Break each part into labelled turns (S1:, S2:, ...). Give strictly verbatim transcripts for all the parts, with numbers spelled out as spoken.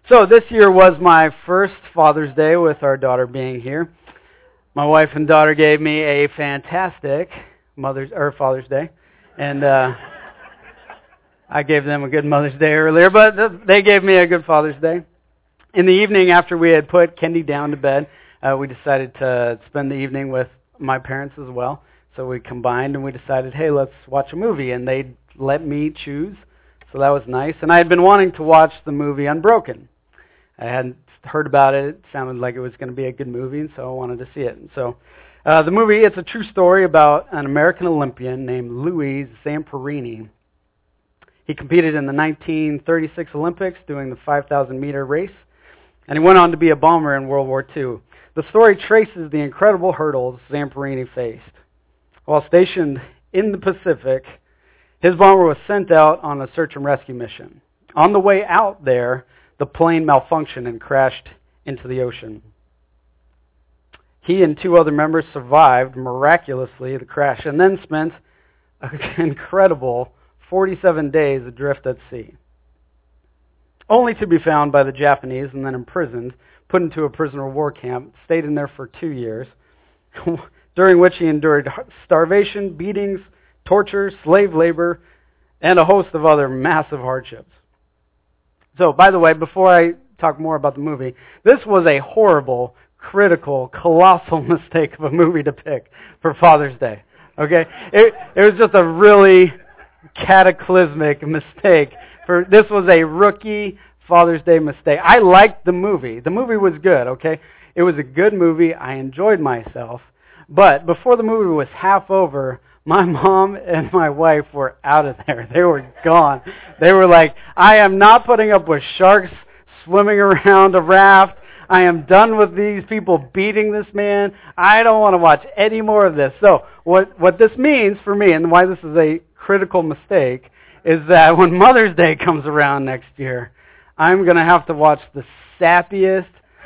S1: So this year was my first Father's Day with our daughter being here. My wife and daughter gave me a fantastic Mother's or Father's Day, and uh, I gave them a good Mother's Day earlier, but they gave me a good Father's Day. In the evening, after we had put Kendi down to bed, uh, we decided to spend the evening with my parents as well. So we combined and we decided, hey, let's watch a movie, and they let me choose. So that was nice. And I had been wanting to watch the movie Unbroken. I hadn't heard about it. It sounded like it was going to be a good movie, and so I wanted to see it. And so uh, the movie, it's a true story about an American Olympian named Louis Zamperini. He competed in the nineteen thirty-six Olympics doing the five thousand meter race, and he went on to be a bomber in World War Two. The story traces the incredible hurdles Zamperini faced. While stationed in the Pacific, his bomber was sent out on a search and rescue mission. On the way out there, the plane malfunctioned and crashed into the ocean. He and two other members survived miraculously the crash and then spent an incredible forty-seven days adrift at sea, only to be found by the Japanese and then imprisoned, put into a prisoner of war camp, stayed in there for two years, during which he endured starvation, beatings, torture, slave labor, and a host of other massive hardships. So, by the way, before I talk more about the movie, this was a horrible, critical, colossal mistake of a movie to pick for Father's Day. Okay? It, it was just a really cataclysmic mistake. For This was a rookie Father's Day mistake. I liked the movie. The movie was good, okay? It was a good movie. I enjoyed myself. But before the movie was half over, my mom and my wife were out of there. They were gone. They were like, I am not putting up with sharks swimming around a raft. I am done with these people beating this man. I don't want to watch any more of this. So what, what this means for me, and why this is a critical mistake, is that when Mother's Day comes around next year, I'm going to have to watch the sappiest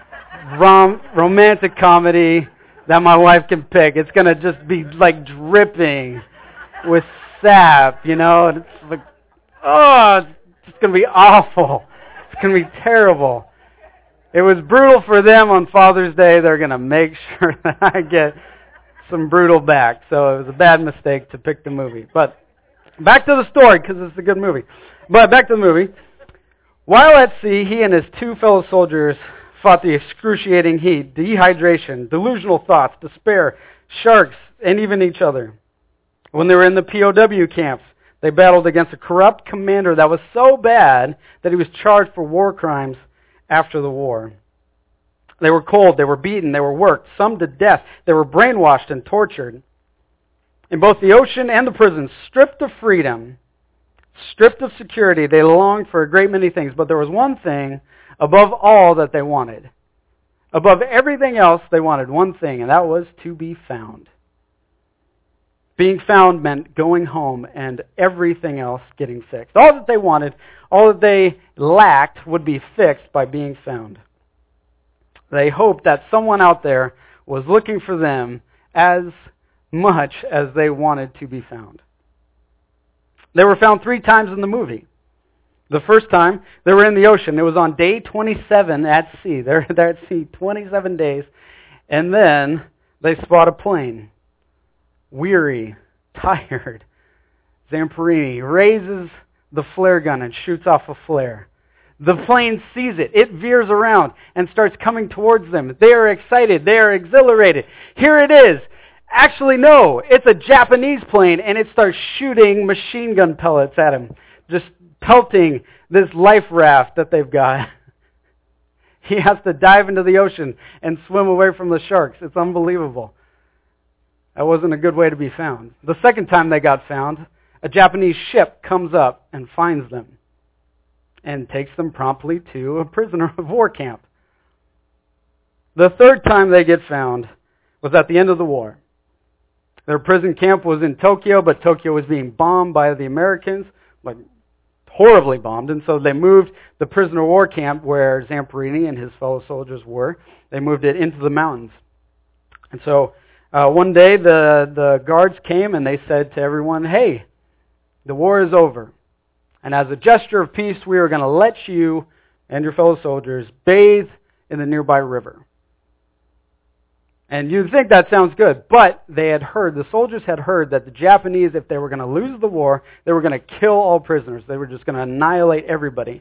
S1: rom- romantic comedy that my wife can pick. It's going to just be like dripping with sap, you know, and it's like, oh, it's just going to be awful. It's going to be terrible. It was brutal for them on Father's Day. They're going to make sure that I get some brutal back. So it was a bad mistake to pick the movie. But back to the story, because it's a good movie. But back to the movie. While at sea, he and his two fellow soldiers fought the excruciating heat, dehydration, delusional thoughts, despair, sharks, and even each other. When they were in the P O W camps, they battled against a corrupt commander that was so bad that he was charged for war crimes after the war. They were cold, they were beaten, they were worked, some to death. They were brainwashed and tortured. In both the ocean and the prison, stripped of freedom, stripped of security, they longed for a great many things, but there was one thing above all that they wanted. Above everything else, they wanted one thing, and that was to be found. Being found meant going home and everything else getting fixed. All that they wanted, all that they lacked would be fixed by being found. They hoped that someone out there was looking for them as much as they wanted to be found. They were found three times in the movie. The first time, they were in the ocean. It was on day twenty-seven at sea. They're, they're at sea twenty-seven days. And then they spot a plane. Weary, tired. Zamperini raises the flare gun and shoots off a flare. The plane sees it. It veers around and starts coming towards them. They are excited. They are exhilarated. Here it is. Actually, no. It's a Japanese plane, and it starts shooting machine gun pellets at him. Just pelting this life raft that they've got. He has to dive into the ocean and swim away from the sharks. It's unbelievable. That wasn't a good way to be found. The second time they got found, a Japanese ship comes up and finds them and takes them promptly to a prisoner of war camp. The third time they get found was at the end of the war. Their prison camp was in Tokyo, but Tokyo was being bombed by the Americans, like horribly bombed, and so they moved the prisoner of war camp where Zamperini and his fellow soldiers were. They moved it into the mountains. And so uh, one day the, the guards came and they said to everyone, hey, the war is over. And as a gesture of peace, we are going to let you and your fellow soldiers bathe in the nearby river. And you'd think that sounds good, but they had heard, the soldiers had heard that the Japanese, if they were going to lose the war, they were going to kill all prisoners. They were just going to annihilate everybody.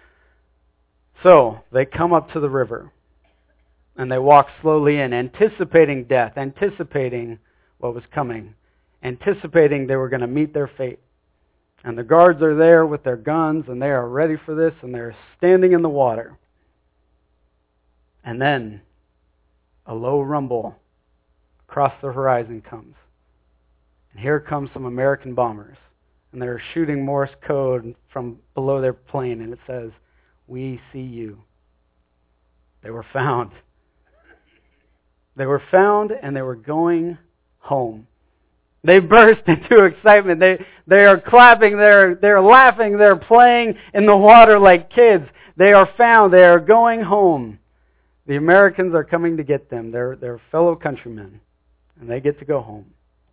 S1: So they come up to the river, and they walk slowly in, anticipating death, anticipating what was coming, anticipating they were going to meet their fate. And the guards are there with their guns, and they are ready for this, and they're standing in the water. And then a low rumble across the horizon comes. And here come some American bombers. And they're shooting Morse code from below their plane. And it says, "We see you." They were found. They were found and they were going home. They burst into excitement. They they are clapping. They're, they're laughing. They're playing in the water like kids. They are found. They are going home. The Americans are coming to get them. They're, they're fellow countrymen. And they get to go home.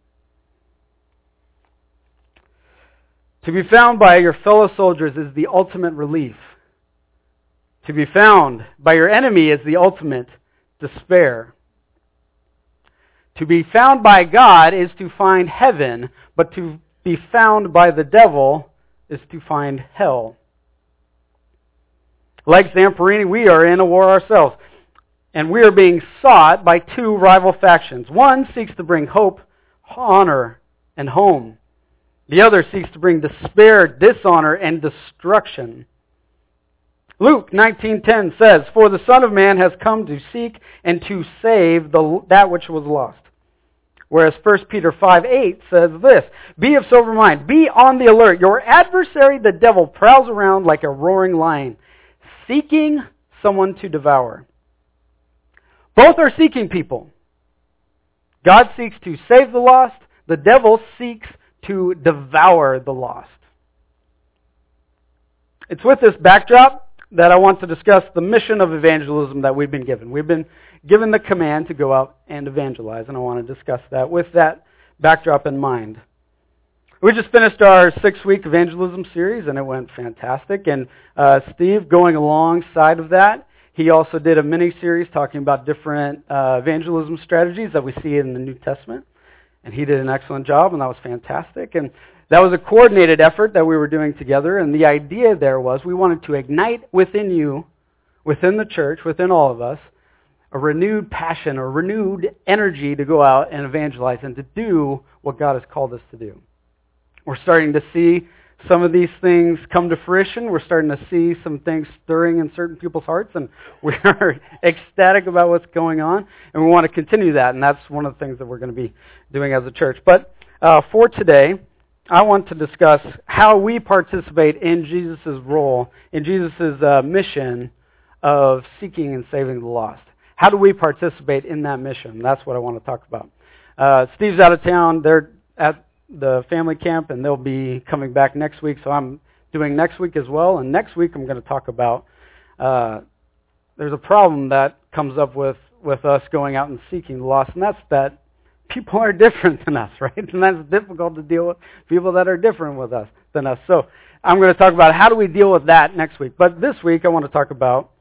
S1: To be found by your fellow soldiers is the ultimate relief. To be found by your enemy is the ultimate despair. To be found by God is to find heaven, but to be found by the devil is to find hell. Like Zamperini, we are in a war ourselves. And we are being sought by two rival factions. One seeks to bring hope, honor, and home. The other seeks to bring despair, dishonor, and destruction. Luke nineteen ten says, "For the Son of Man has come to seek and to save the, that which was lost." Whereas First Peter five eight says this, "Be of sober mind, be on the alert. Your adversary, the devil, prowls around like a roaring lion, seeking someone to devour." Both are seeking people. God seeks to save the lost. The devil seeks to devour the lost. It's with this backdrop that I want to discuss the mission of evangelism that we've been given. We've been given the command to go out and evangelize, and I want to discuss that with that backdrop in mind. We just finished our six-week evangelism series, and it went fantastic. And uh, Steve, going alongside of that, he also did a mini-series talking about different uh, evangelism strategies that we see in the New Testament. And he did an excellent job, and that was fantastic. And that was a coordinated effort that we were doing together. And the idea there was we wanted to ignite within you, within the church, within all of us, a renewed passion, a renewed energy to go out and evangelize and to do what God has called us to do. We're starting to see some of these things come to fruition. We're starting to see some things stirring in certain people's hearts, and we are ecstatic about what's going on, and we want to continue that, and that's one of the things that we're going to be doing as a church. But uh, for today, I want to discuss how we participate in Jesus' role, in Jesus' uh, mission of seeking and saving the lost. How do we participate in that mission? That's what I want to talk about. Uh, Steve's out of town. They're at the family camp, and they'll be coming back next week, so I'm doing next week as well. And next week I'm going to talk about uh, there's a problem that comes up with, with us going out and seeking the lost, and that's that people are different than us, right? And that's difficult to deal with people that are different with us than us. So I'm going to talk about how do we deal with that next week. But this week I want to talk about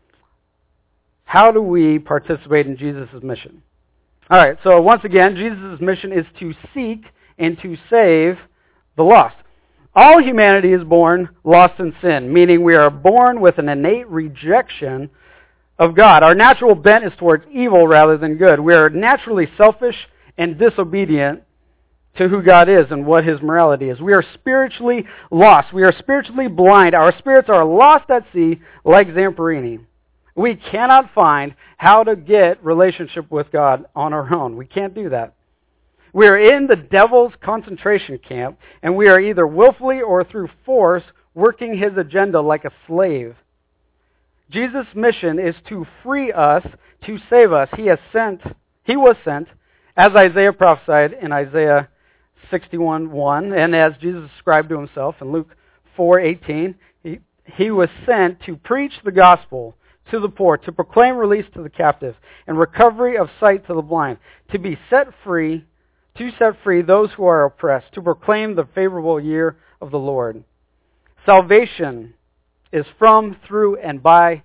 S1: how do we participate in Jesus' mission. All right, so once again, Jesus' mission is to seek and to save the lost. All humanity is born lost in sin, meaning we are born with an innate rejection of God. Our natural bent is towards evil rather than good. We are naturally selfish and disobedient to who God is and what His morality is. We are spiritually lost. We are spiritually blind. Our spirits are lost at sea like Zamperini. We cannot find how to get relationship with God on our own. We can't do that. We are in the devil's concentration camp, and we are either willfully or through force working his agenda like a slave. Jesus' mission is to free us, to save us. He has sent, he was sent, as Isaiah prophesied in Isaiah sixty-one one, and as Jesus described to himself in Luke four eighteen, he, he was sent to preach the gospel to the poor, to proclaim release to the captive, and recovery of sight to the blind, to be set free to set free those who are oppressed, to proclaim the favorable year of the Lord. Salvation is from, through, and by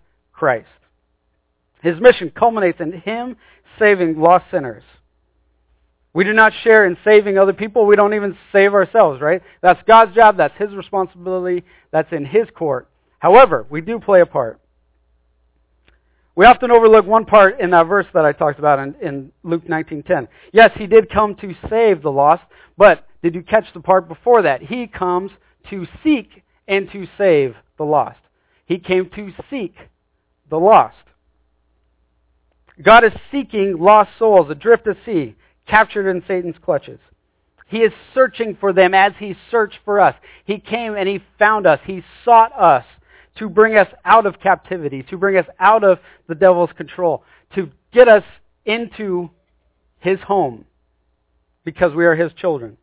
S1: Christ. His mission culminates in Him saving lost sinners. We do not share in saving other people. We don't even save ourselves, right? That's God's job. That's His responsibility. That's in His court. However, we do play a part. We often overlook one part in that verse that I talked about in, in Luke nineteen ten. Yes, He did come to save the lost, but did you catch the part before that? He comes to seek and to save the lost. He came to seek the lost. God is seeking lost souls adrift at sea, captured in Satan's clutches. He is searching for them as He searched for us. He came and He found us. He sought us to bring us out of captivity, to bring us out of the devil's control, to get us into His home because we are His children.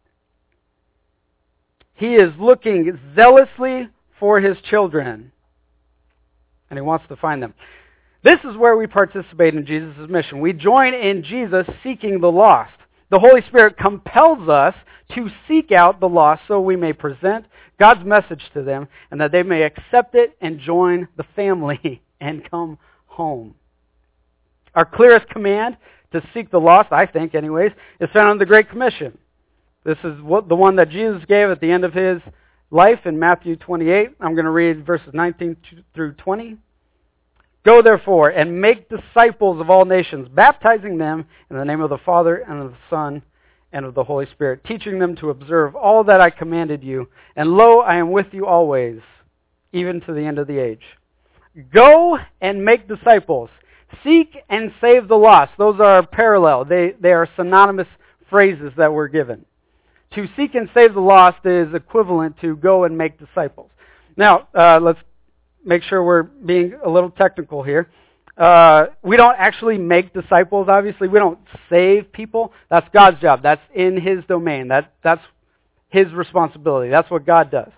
S1: He is looking zealously for His children, and He wants to find them. This is where we participate in Jesus' mission. We join in Jesus seeking the lost. The Holy Spirit compels us to seek out the lost so we may present God's message to them and that they may accept it and join the family and come home. Our clearest command to seek the lost, I think anyways, is found in the Great Commission. This is what the one that Jesus gave at the end of His life in Matthew twenty-eight. I'm going to read verses nineteen through twenty. Go therefore and make disciples of all nations, baptizing them in the name of the Father and of the Son and of the Holy Spirit, teaching them to observe all that I commanded you. And lo, I am with you always, even to the end of the age. Go and make disciples. Seek and save the lost. Those are parallel. They, they are synonymous phrases that we're given. To seek and save the lost is equivalent to go and make disciples. Now, uh, let's make sure we're being a little technical here. Uh, we don't actually make disciples, obviously. We don't save people. That's God's job. That's in His domain. That, that's His responsibility. That's what God does.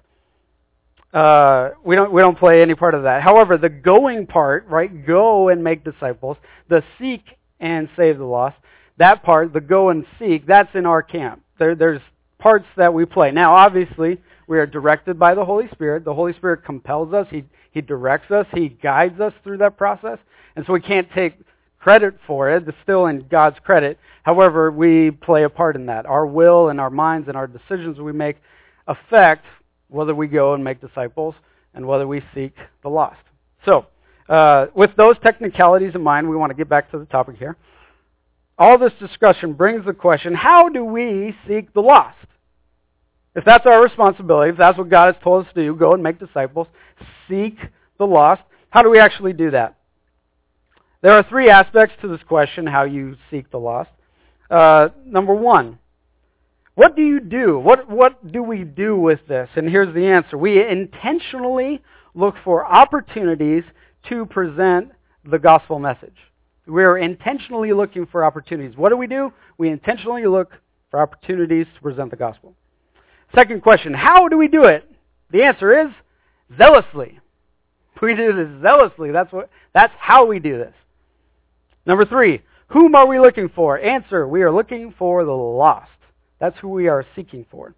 S1: Uh, we don't we don't play any part of that. However, the going part, right, go and make disciples, the seek and save the lost, that part, the go and seek, that's in our camp. There, there's parts that we play. Now, obviously, we are directed by the Holy Spirit. The Holy Spirit compels us. He He directs us. He guides us through that process. And so we can't take credit for it. It's still in God's credit. However, we play a part in that. Our will and our minds and our decisions we make affect whether we go and make disciples and whether we seek the lost. So, uh, with those technicalities in mind, we want to get back to the topic here. All this discussion brings the question, how do we seek the lost? If that's our responsibility, if that's what God has told us to do, go and make disciples, seek the lost, how do we actually do that? There are three aspects to this question, how you seek the lost. Uh, number one, what do you do? What, what do we do with this? And here's the answer. We intentionally look for opportunities to present the gospel message. We're intentionally looking for opportunities. What do we do? We intentionally look for opportunities to present the gospel. Second question, how do we do it? The answer is zealously. We do this zealously. That's what. That's how we do this. Number three, whom are we looking for? Answer, we are looking for the lost. That's who we are seeking for.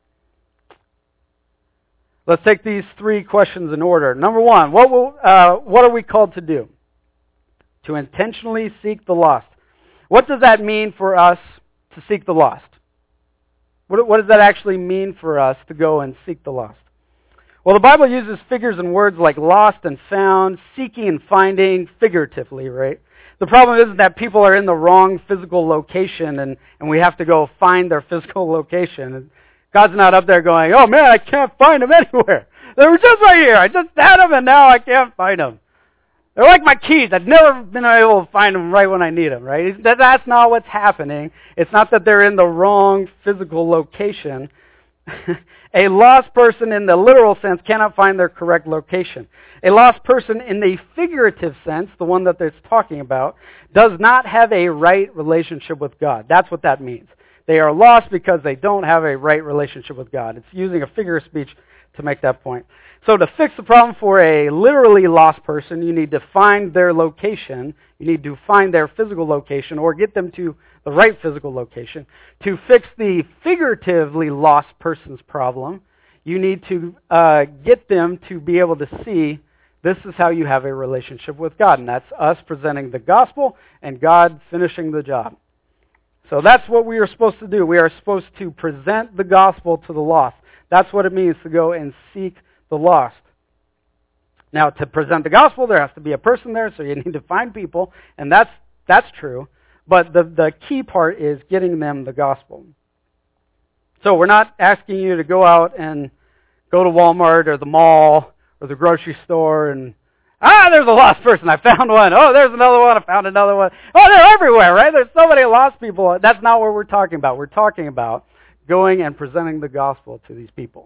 S1: Let's take these three questions in order. Number one, what will, uh, what are we called to do? To intentionally seek the lost. What does that mean for us to seek the lost? What, what does that actually mean for us to go and seek the lost? Well, the Bible uses figures and words like lost and found, seeking and finding figuratively, right? The problem isn't that people are in the wrong physical location and, and we have to go find their physical location. And God's not up there going, oh man, I can't find them anywhere. They were just right here. I just had them and now I can't find them. They're like my keys. I've never been able to find them right when I need them, right? That, that's not what's happening. It's not that they're in the wrong physical location. A lost person in the literal sense cannot find their correct location. A lost person in the figurative sense, the one that it's talking about, does not have a right relationship with God. That's what that means. They are lost because they don't have a right relationship with God. It's using a figure of speech to make that point. So to fix the problem for a literally lost person, you need to find their location. You need to find their physical location or get them to the right physical location. To fix the figuratively lost person's problem, you need to uh, get them to be able to see This is how you have a relationship with God, and that's us presenting the gospel and God finishing the job. So that's what we are supposed to do. We are supposed to present the gospel to the lost. That's what it means to go and seek the lost. Now, to present the gospel, there has to be a person there, so you need to find people, and that's that's true. But the, the key part is getting them the gospel. So we're not asking you to go out and go to Walmart or the mall or the grocery store and, ah, there's a lost person. I found one. Oh, there's another one. I found another one. Oh, they're everywhere, right? There's so many lost people. That's not what we're talking about. We're talking about going and presenting the gospel to these people.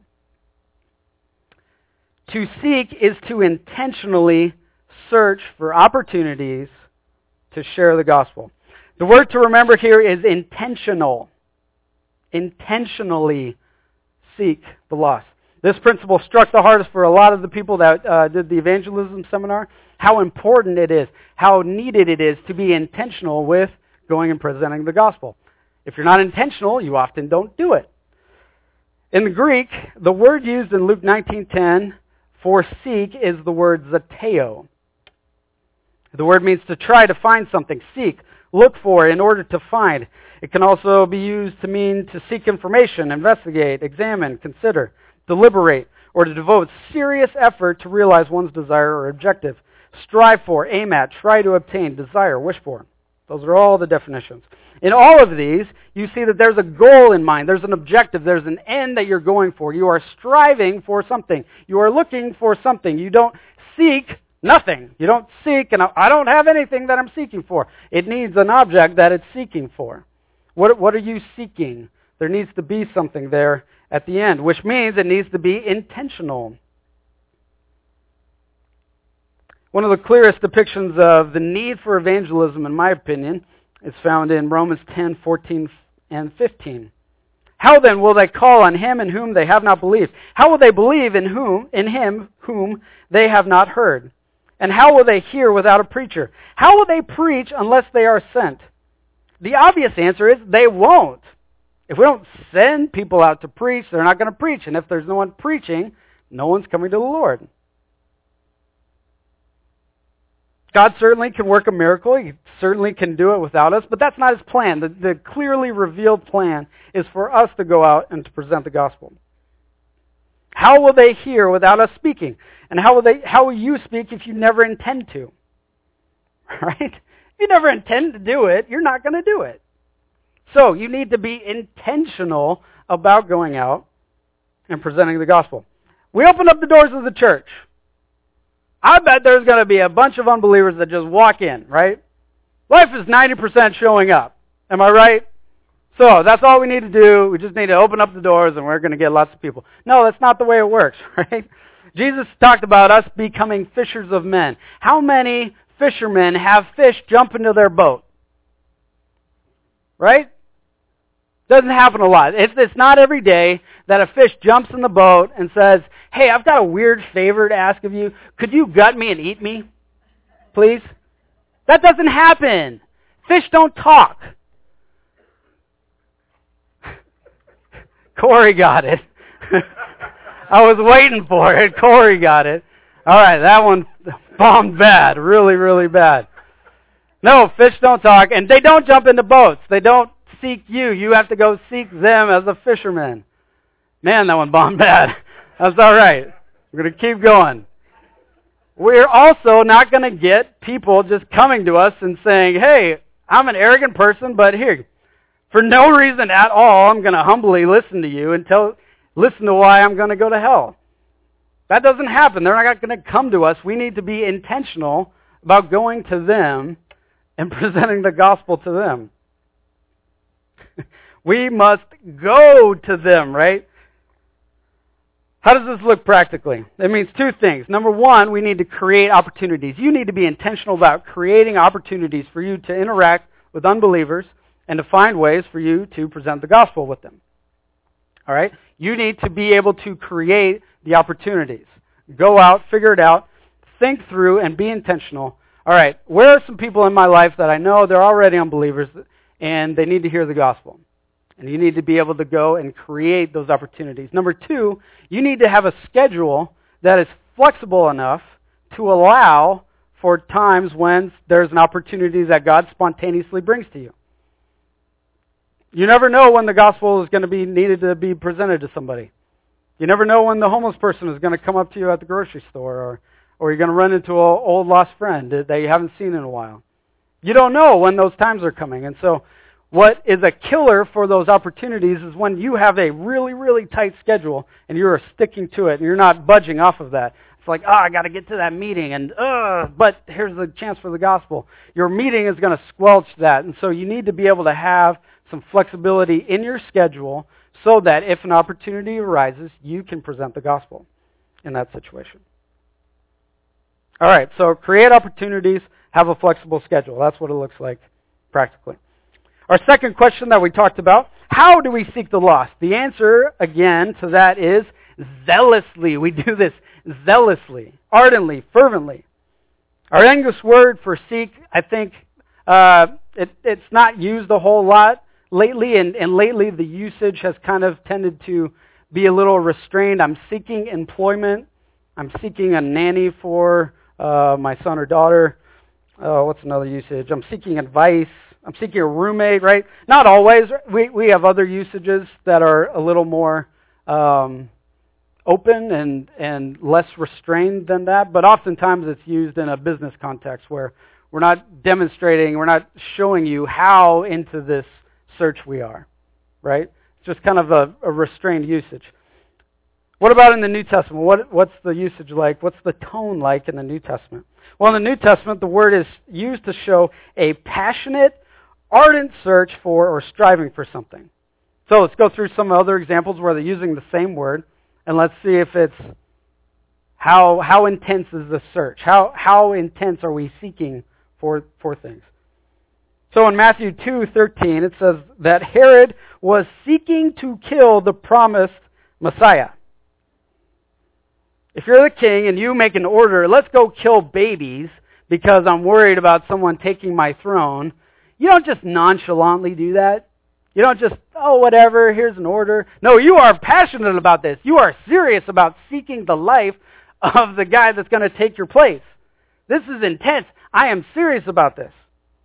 S1: To seek is to intentionally search for opportunities to share the gospel. The word to remember here is intentional. Intentionally seek the lost. This principle struck the hardest for a lot of the people that uh, did the evangelism seminar, how important it is, how needed it is to be intentional with going and presenting the gospel. If you're not intentional, you often don't do it. In the Greek, the word used in Luke nineteen ten for seek is the word zeteo. The word means to try to find something, seek, look for in order to find. It can also be used to mean to seek information, investigate, examine, consider, deliberate, or to devote serious effort to realize one's desire or objective. Strive for, aim at, try to obtain, desire, wish for. Those are all the definitions. In all of these, you see that there's a goal in mind. There's an objective. There's an end that you're going for. You are striving for something. You are looking for something. You don't seek nothing. You don't seek, and I don't have anything that I'm seeking for. It needs an object that it's seeking for. What, what are you seeking? There needs to be something there at the end, which means it needs to be intentional. One of the clearest depictions of the need for evangelism, in my opinion, is found in Romans ten, fourteen, and fifteen. How then will they call on him in whom they have not believed? How will they believe in whom in him whom they have not heard? And how will they hear without a preacher? How will they preach unless they are sent? The obvious answer is they won't. If we don't send people out to preach, they're not going to preach. And if there's no one preaching, no one's coming to the Lord. God certainly can work a miracle. He certainly can do it without us, but that's not his plan. The, the clearly revealed plan is for us to go out and to present the gospel. How will they hear without us speaking? And how will they? How will you speak if you never intend to? Right? If you never intend to do it, you're not going to do it. So you need to be intentional about going out and presenting the gospel. We open up the doors of the church. I bet there's going to be a bunch of unbelievers that just walk in, right? Life is ninety percent showing up. Am I right? So that's all we need to do. We just need to open up the doors and we're going to get lots of people. No, that's not the way it works, right? Jesus talked about us becoming fishers of men. How many fishermen have fish jump into their boat? Right? Doesn't happen a lot. It's, it's not every day that a fish jumps in the boat and says, hey, I've got a weird favor to ask of you. Could you gut me and eat me, please? That doesn't happen. Fish don't talk. Corey got it. I was waiting for it. Corey got it. All right, that one bombed bad. Really, really bad. No, fish don't talk, and they don't jump into boats. They don't seek you. You have to go seek them as a fisherman. Man, that one bombed bad. That's all right. We're going to keep going. We're also not going to get people just coming to us and saying, hey, I'm an arrogant person, but here, for no reason at all, I'm going to humbly listen to you and tell, listen to why I'm going to go to hell. That doesn't happen. They're not going to come to us. We need to be intentional about going to them and presenting the gospel to them. We must go to them, right? How does this look practically? It means two things. Number one, we need to create opportunities. You need to be intentional about creating opportunities for you to interact with unbelievers and to find ways for you to present the gospel with them. All right? You need to be able to create the opportunities. Go out, figure it out, think through, and be intentional. All right, where are some people in my life that I know they're already unbelievers and they need to hear the gospel? And you need to be able to go and create those opportunities. Number two, you need to have a schedule that is flexible enough to allow for times when there's an opportunity that God spontaneously brings to you. You never know when the gospel is going to be needed to be presented to somebody. You never know when the homeless person is going to come up to you at the grocery store, or, or you're going to run into an old lost friend that you haven't seen in a while. You don't know when those times are coming. And so what is a killer for those opportunities is when you have a really, really tight schedule and you're sticking to it and you're not budging off of that. It's like, oh, I got to get to that meeting, and uh, but here's the chance for the gospel. Your meeting is going to squelch that. And so you need to be able to have some flexibility in your schedule so that if an opportunity arises, you can present the gospel in that situation. All right, so create opportunities, have a flexible schedule. That's what it looks like practically. Our second question that we talked about, how do we seek the lost? The answer, again, to that is zealously. We do this zealously, ardently, fervently. Our English word for seek, I think, uh, it, it's not used a whole lot lately, and, and lately the usage has kind of tended to be a little restrained. I'm seeking employment. I'm seeking a nanny for uh, my son or daughter. Oh, what's another usage? I'm seeking advice. I'm seeking a roommate, right? Not always. We we have other usages that are a little more um, open and, and less restrained than that, but oftentimes it's used in a business context where we're not demonstrating, we're not showing you how into this search we are, right? It's just kind of a, a restrained usage. What about in the New Testament? What, what's the usage like? What's the tone like in the New Testament? Well, in the New Testament, the word is used to show a passionate, ardent search for or striving for something. So let's go through some other examples where they're using the same word, and let's see if it's how how intense is the search? How how intense are we seeking for for things? So in Matthew two thirteen, it says that Herod was seeking to kill the promised Messiah. If you're the king and you make an order, let's go kill babies because I'm worried about someone taking my throne, you don't just nonchalantly do that. You don't just, oh, whatever, here's an order. No, you are passionate about this. You are serious about seeking the life of the guy that's going to take your place. This is intense. I am serious about this.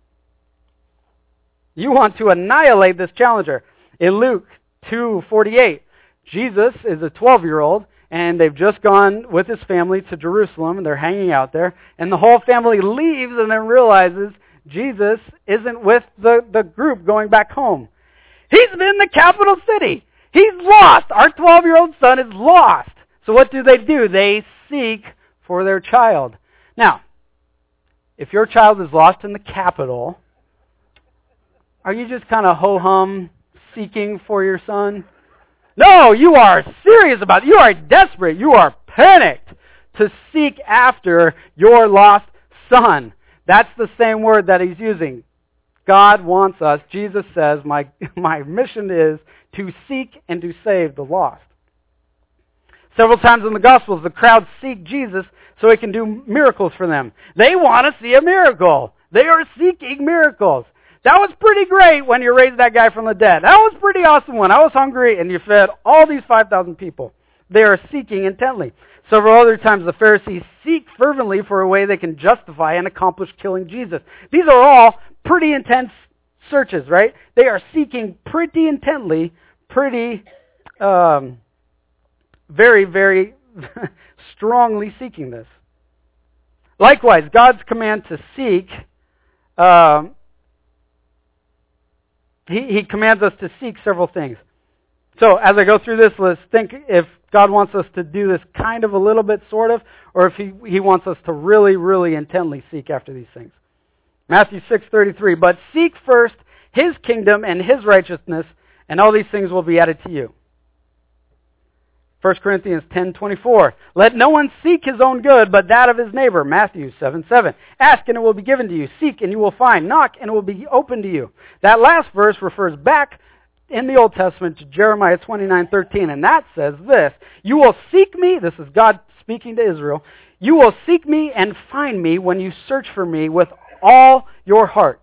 S1: You want to annihilate this challenger. In Luke two forty-eight, Jesus is a twelve-year-old, and they've just gone with his family to Jerusalem, and they're hanging out there, and the whole family leaves and then realizes Jesus isn't with the, the group going back home. He's in the capital city. He's lost. Our twelve-year-old son is lost. So what do they do? They seek for their child. Now, if your child is lost in the capital, are you just kind of ho-hum seeking for your son? No, you are serious about it. You are desperate. You are panicked to seek after your lost son. That's the same word that he's using. God wants us, Jesus says, my, my mission is to seek and to save the lost. Several times in the Gospels, the crowd seek Jesus so he can do miracles for them. They want to see a miracle. They are seeking miracles. That was pretty great when you raised that guy from the dead. That was pretty awesome when I was hungry and you fed all these five thousand people. They are seeking intently. Several other times the Pharisees seek fervently for a way they can justify and accomplish killing Jesus. These are all pretty intense searches, right? They are seeking pretty intently, pretty, um, very, very strongly seeking this. Likewise, God's command to seek, um, he, he commands us to seek several things. So as I go through this, let's think if God wants us to do this kind of a little bit, sort of, or if he, he wants us to really, really intently seek after these things. Matthew six thirty-three, but seek first his kingdom and his righteousness, and all these things will be added to you. First Corinthians ten twenty-four, let no one seek his own good, but that of his neighbor. Matthew seven seven, ask and it will be given to you. Seek and you will find. Knock and it will be opened to you. That last verse refers back in the Old Testament to Jeremiah twenty-nine thirteen, and that says this, you will seek me, this is God speaking to Israel, you will seek me and find me when you search for me with all your heart.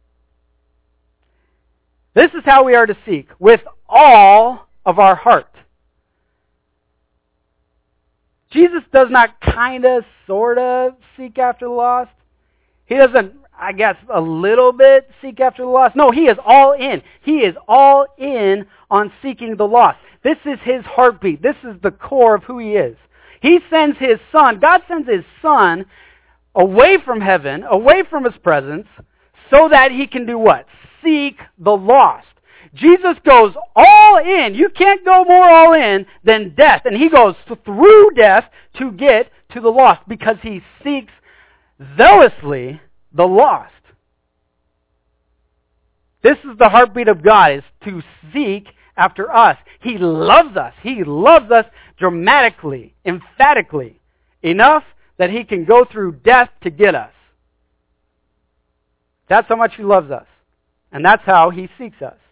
S1: This is how we are to seek, with all of our heart. Jesus does not kind of, sort of seek after the lost. He doesn't, I guess, a little bit seek after the lost. No, he is all in. He is all in on seeking the lost. This is his heartbeat. This is the core of who he is. He sends his son, God sends his son away from heaven, away from his presence, so that he can do what? Seek the lost. Jesus goes all in. You can't go more all in than death. And he goes through death to get to the lost because he seeks zealously the lost. This is the heartbeat of God, is to seek after us. He loves us. He loves us dramatically, emphatically, enough that he can go through death to get us. That's how much he loves us. And that's how he seeks us.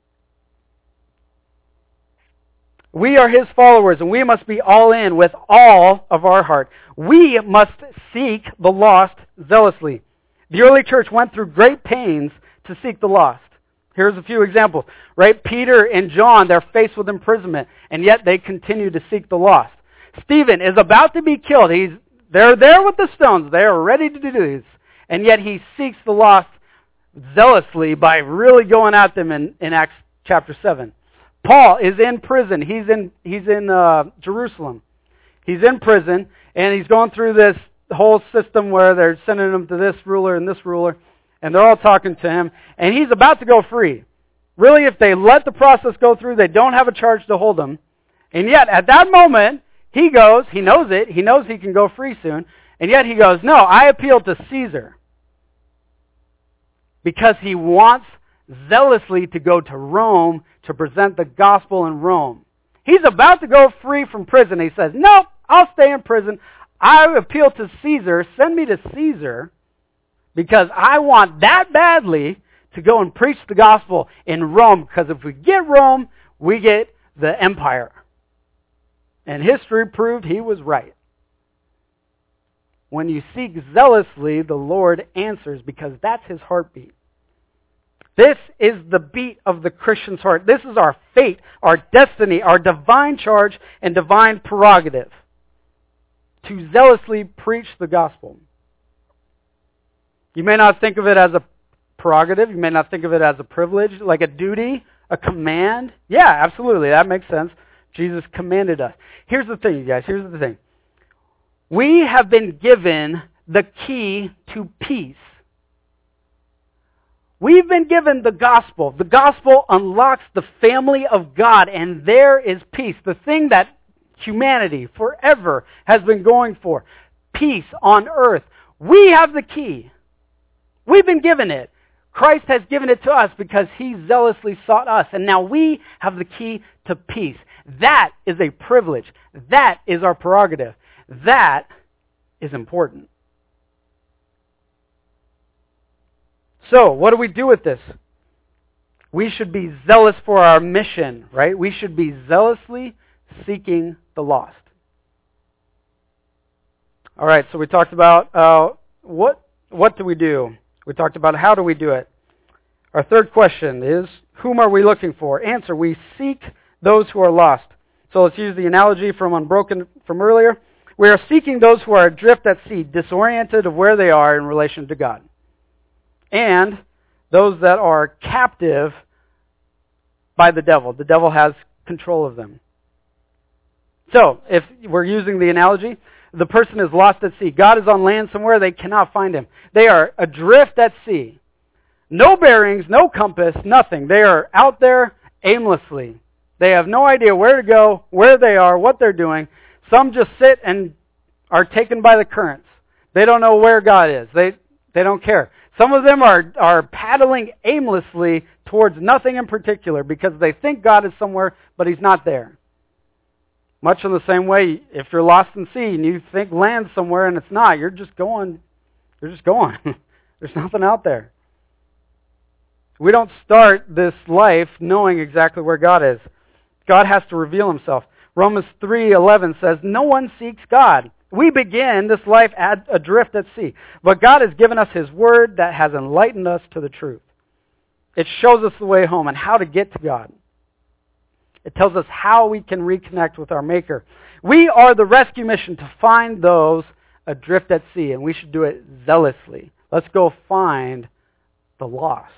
S1: We are his followers, and we must be all in with all of our heart. We must seek the lost zealously. The early church went through great pains to seek the lost. Here's a few examples. Right? Peter and John, they're faced with imprisonment, and yet they continue to seek the lost. Stephen is about to be killed. He's They're there with the stones. They are ready to do this. And yet he seeks the lost zealously by really going at them in, in Acts chapter seven. Paul is in prison. He's in he's in uh, Jerusalem. He's in prison, and he's going through this whole system where they're sending him to this ruler and this ruler, and they're all talking to him, and he's about to go free. Really, if they let the process go through, they don't have a charge to hold him. And yet, at that moment, he goes, he knows it, he knows he can go free soon, and yet he goes, no, I appeal to Caesar. Because he wants zealously to go to Rome to present the gospel in Rome. He's about to go free from prison. He says, nope, I'll stay in prison. I appeal to Caesar. Send me to Caesar because I want that badly to go and preach the gospel in Rome, because if we get Rome, we get the empire. And history proved he was right. When you seek zealously, the Lord answers, because that's his heartbeat. This is the beat of the Christian's heart. This is our fate, our destiny, our divine charge and divine prerogative, to zealously preach the gospel. You may not think of it as a prerogative. You may not think of it as a privilege, like a duty, a command. Yeah, absolutely. That makes sense. Jesus commanded us. Here's the thing, you guys. Here's the thing. We have been given the key to peace. We've been given the gospel. The gospel unlocks the family of God, and there is peace. The thing that humanity forever has been going for. Peace on earth. We have the key. We've been given it. Christ has given it to us because he zealously sought us, and now we have the key to peace. That is a privilege. That is our prerogative. That is important. So, what do we do with this? We should be zealous for our mission, right? We should be zealously seeking the lost. All right, so we talked about uh, what what do we do? We talked about how do we do it. Our third question is, whom are we looking for? Answer, we seek those who are lost. So let's use the analogy from Unbroken from earlier. We are seeking those who are adrift at sea, disoriented of where they are in relation to God. And those that are captive by the devil. The devil has control of them. So, if we're using the analogy, the person is lost at sea. God is on land somewhere, they cannot find him. They are adrift at sea. No bearings, no compass, nothing. They are out there aimlessly. They have no idea where to go, where they are, what they're doing. Some just sit and are taken by the currents. They don't know where God is. They they don't care. Some of them are, are paddling aimlessly towards nothing in particular because they think God is somewhere, but he's not there. Much in the same way, if you're lost in sea and you think land somewhere and it's not, you're just going, you're just going. There's nothing out there. We don't start this life knowing exactly where God is. God has to reveal himself. Romans three eleven says, no one seeks God. We begin this life ad- adrift at sea. But God has given us his word that has enlightened us to the truth. It shows us the way home and how to get to God. It tells us how we can reconnect with our Maker. We are the rescue mission to find those adrift at sea, and we should do it zealously. Let's go find the lost.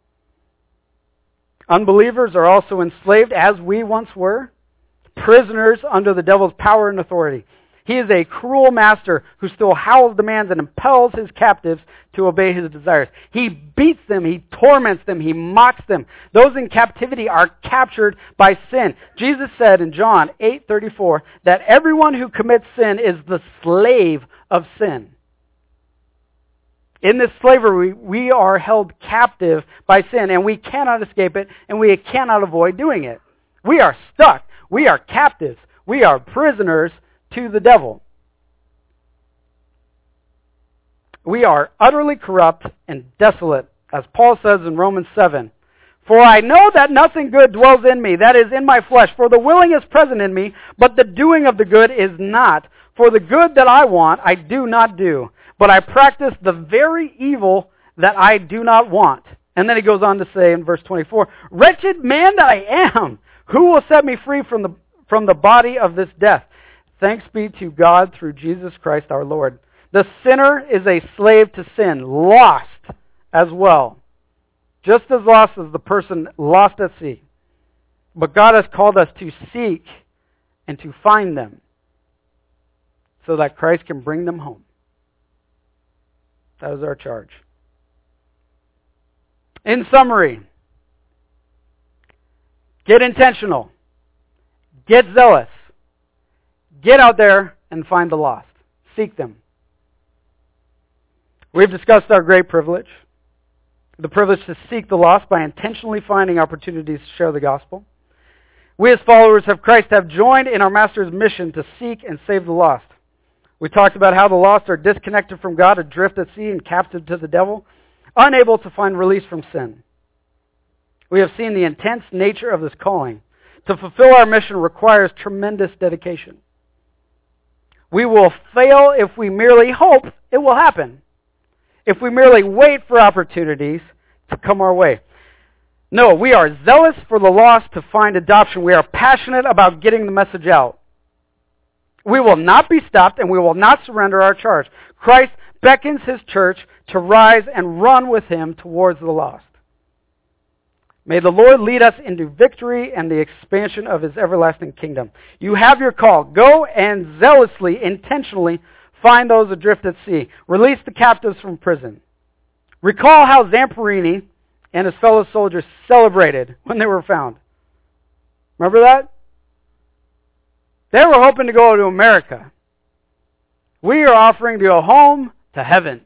S1: Unbelievers are also enslaved as we once were, prisoners under the devil's power and authority. He is a cruel master who still howls demands and impels his captives to obey his desires. He beats them, he torments them, he mocks them. Those in captivity are captured by sin. Jesus said in John eight thirty-four that everyone who commits sin is the slave of sin. In this slavery, we are held captive by sin, and we cannot escape it, and we cannot avoid doing it. We are stuck. We are captives. We are prisoners to the devil. We are utterly corrupt and desolate, as Paul says in Romans seven. For I know that nothing good dwells in me, that is, in my flesh. For the willing is present in me, but the doing of the good is not. For the good that I want, I do not do. But I practice the very evil that I do not want. And then he goes on to say in verse twenty-four, Wretched man that I am, who will set me free from the, from the body of this death? Thanks be to God through Jesus Christ our Lord. The sinner is a slave to sin, lost as well. Just as lost as the person lost at sea. But God has called us to seek and to find them so that Christ can bring them home. That is our charge. In summary, get intentional. Get zealous. Get out there and find the lost. Seek them. We've discussed our great privilege. The privilege to seek the lost by intentionally finding opportunities to share the gospel. We as followers of Christ have joined in our Master's mission to seek and save the lost. We talked about how the lost are disconnected from God, adrift at sea and captive to the devil, unable to find release from sin. We have seen the intense nature of this calling. To fulfill our mission requires tremendous dedication. We will fail if we merely hope it will happen. If we merely wait for opportunities to come our way. No, we are zealous for the lost to find adoption. We are passionate about getting the message out. We will not be stopped and we will not surrender our charge. Christ beckons his church to rise and run with him towards the lost. May the Lord lead us into victory and the expansion of his everlasting kingdom. You have your call. Go and zealously, intentionally find those adrift at sea. Release the captives from prison. Recall how Zamperini and his fellow soldiers celebrated when they were found. Remember that? They were hoping to go to America. We are offering to go home to heaven.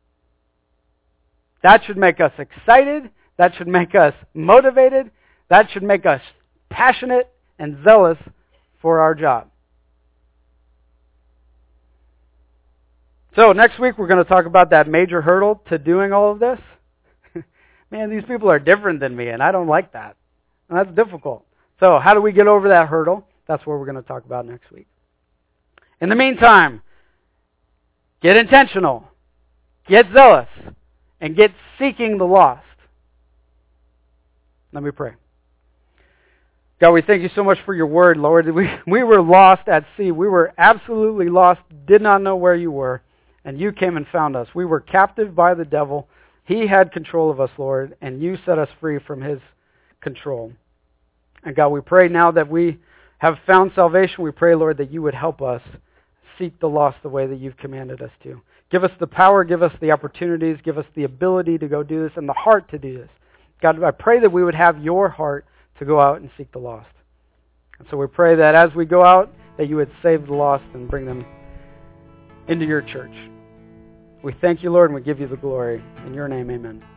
S1: That should make us excited. That should make us motivated. That should make us passionate and zealous for our job. So next week we're going to talk about that major hurdle to doing all of this. Man, these people are different than me, and I don't like that. And that's difficult. So how do we get over that hurdle? That's what we're going to talk about next week. In the meantime, get intentional, get zealous, and get seeking the lost. Let me pray. God, we thank you so much for your word, Lord. We, we were lost at sea. We were absolutely lost, did not know where you were, and you came and found us. We were captive by the devil. He had control of us, Lord, and you set us free from his control. And God, we pray now that we have found salvation. We pray, Lord, that you would help us seek the lost the way that you've commanded us to. Give us the power, give us the opportunities, give us the ability to go do this and the heart to do this. God, I pray that we would have your heart to go out and seek the lost. And so we pray that as we go out, that you would save the lost and bring them into your church. We thank you, Lord, and we give you the glory. In your name, amen.